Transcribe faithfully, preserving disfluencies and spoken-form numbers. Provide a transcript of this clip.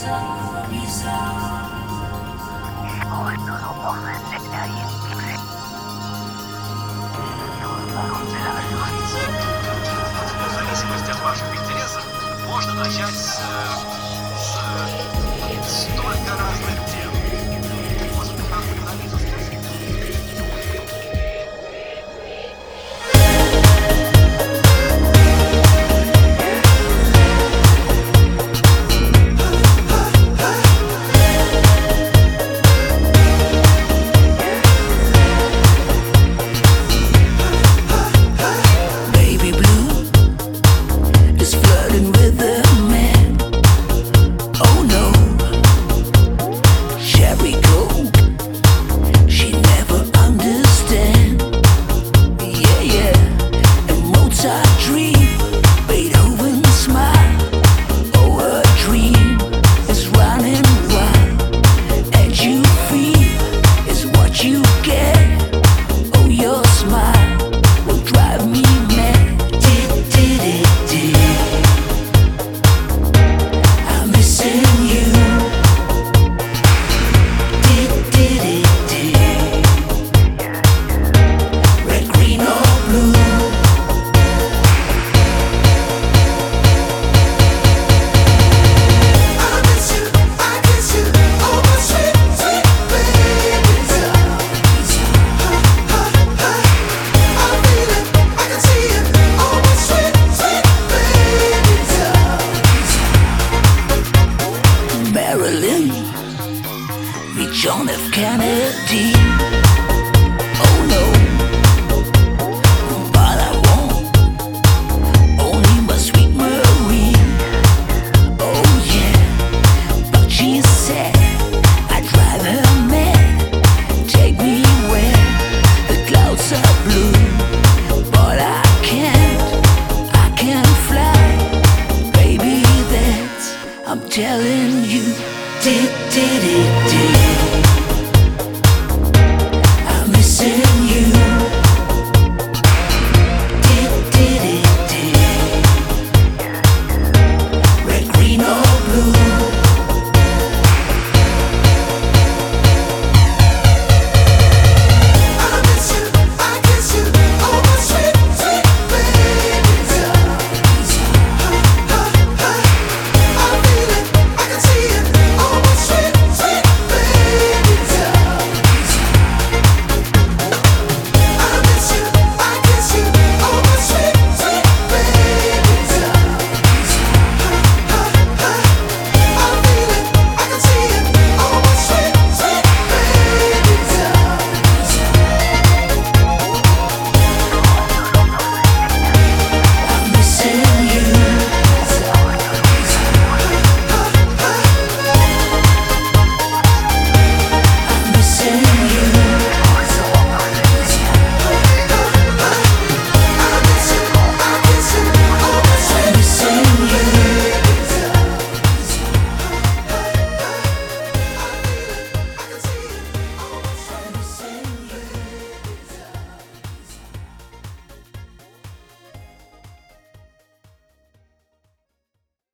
В зависимости от ваших интересов можно начать с, с столько разных тем. Может быть, нам понравится спросить? Marilyn, meet John F. Kennedy. Oh no, but I want only my sweet Marie. Oh yeah, but she said I drive her mad. Take me where the clouds are blue, but I can't, I can't fly, baby. That's I'm telling you. Did, did it, did.